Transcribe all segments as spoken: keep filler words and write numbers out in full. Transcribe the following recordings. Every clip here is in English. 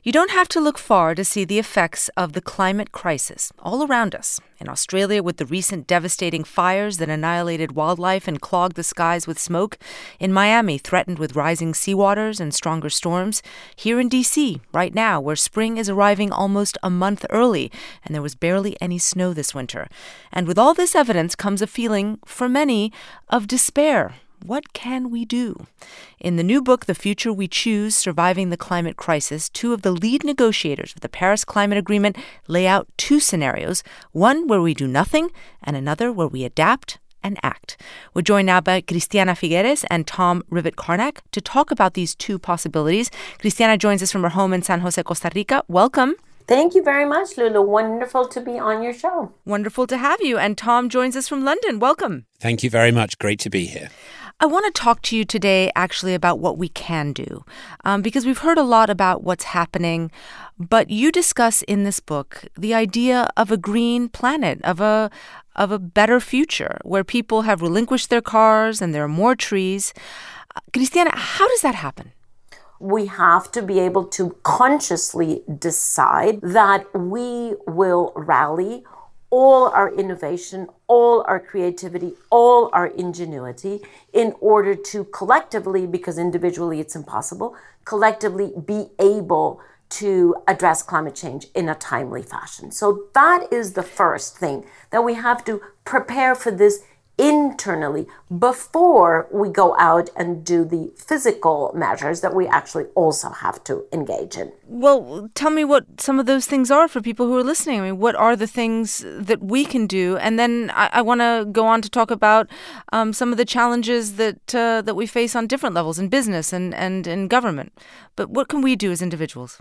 You don't have to look far to see the effects of the climate crisis all around us. In Australia, with the recent devastating fires that annihilated wildlife and clogged the skies with smoke. In Miami, threatened with rising seawaters and stronger storms. Here in D C, right now, where spring is arriving almost a month early, and there was barely any snow this winter. And with all this evidence comes a feeling, for many, of despair. What can we do? In the new book, The Future We Choose, Surviving the Climate Crisis, two of the lead negotiators of the Paris Climate Agreement lay out two scenarios, one where we do nothing and another where we adapt and act. We're joined now by Cristiana Figueres and Tom Rivett-Carnac to talk about these two possibilities. Cristiana joins us from her home in San Jose, Costa Rica. Welcome. Thank you very much, Lulu. Wonderful to be on your show. Wonderful to have you. And Tom joins us from London. Welcome. Thank you very much. Great to be here. I want to talk to you today actually about what we can do, um, because we've heard a lot about what's happening, but you discuss in this book the idea of a green planet, of a of a better future where people have relinquished their cars and there are more trees. Uh, Cristiana, how does that happen? We have to be able to consciously decide that we will rally all our innovation, all our creativity, all our ingenuity in order to collectively, because individually it's impossible, collectively be able to address climate change in a timely fashion. So that is the first thing, that we have to prepare for this internally before we go out and do the physical measures that we actually also have to engage in. Well, tell me what some of those things are for people who are listening. I mean, what are the things that we can do? And then I, I want to go on to talk about um, some of the challenges that uh, that we face on different levels in business and, and in government. But what can we do as individuals?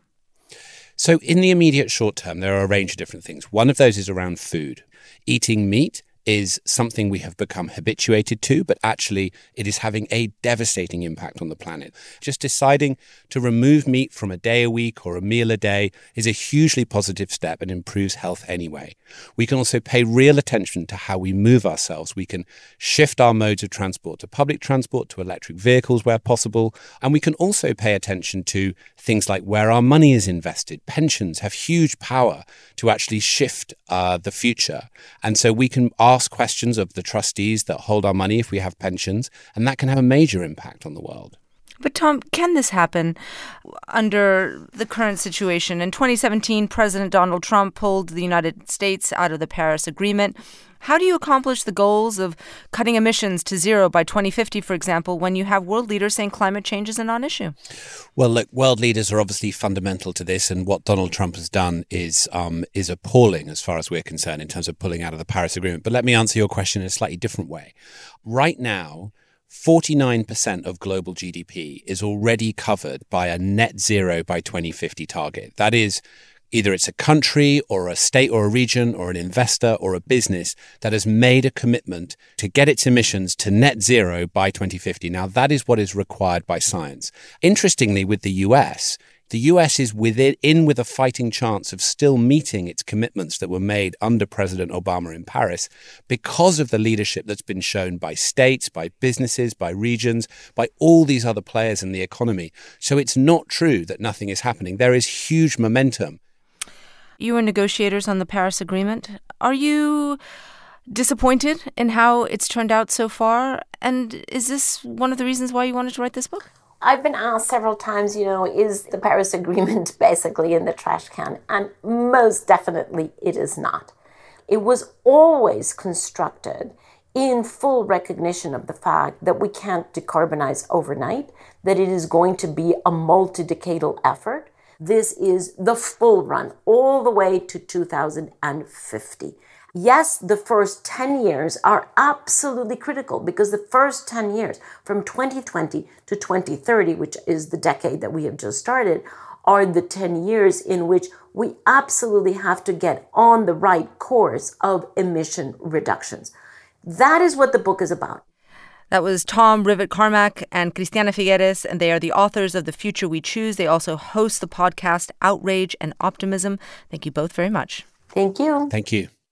So in the immediate short term, there are a range of different things. One of those is around food. Eating meat is something we have become habituated to, but actually it is having a devastating impact on the planet. Just deciding to remove meat from a day a week or a meal a day is a hugely positive step and improves health anyway. We can also pay real attention to how we move ourselves. We can shift our modes of transport to public transport, to electric vehicles where possible. And we can also pay attention to things like where our money is invested. Pensions have huge power to actually shift uh, the future. And so we can ask questions of the trustees that hold our money if we have pensions, and that can have a major impact on the world. But Tom, can this happen under the current situation? In twenty seventeen, President Donald Trump pulled the United States out of the Paris Agreement. How do you accomplish the goals of cutting emissions to zero by twenty fifty, for example, when you have world leaders saying climate change is a non-issue? Well, look, world leaders are obviously fundamental to this, and what Donald Trump has done is um, is appalling as far as we're concerned in terms of pulling out of the Paris Agreement. But let me answer your question in a slightly different way. Right now, forty-nine percent of global G D P is already covered by a net zero by twenty fifty target. That is, either it's a country or a state or a region or an investor or a business that has made a commitment to get its emissions to net zero by twenty fifty. Now, that is what is required by science. Interestingly, with the U S, the U S is within, in with a fighting chance of still meeting its commitments that were made under President Obama in Paris because of the leadership that's been shown by states, by businesses, by regions, by all these other players in the economy. So it's not true that nothing is happening. There is huge momentum. You were negotiators on the Paris Agreement. Are you disappointed in how it's turned out so far? And is this one of the reasons why you wanted to write this book? I've been asked several times, you know, is the Paris Agreement basically in the trash can? And most definitely it is not. It was always constructed in full recognition of the fact that we can't decarbonize overnight, that it is going to be a multi-decadal effort. This is the full run all the way to two thousand fifty. Yes, the first ten years are absolutely critical because the first ten years from twenty twenty to twenty thirty, which is the decade that we have just started, are the ten years in which we absolutely have to get on the right course of emission reductions. That is what the book is about. That was Tom Rivett-Carnac and Cristiana Figueres, and they are the authors of The Future We Choose. They also host the podcast Outrage and Optimism. Thank you both very much. Thank you. Thank you.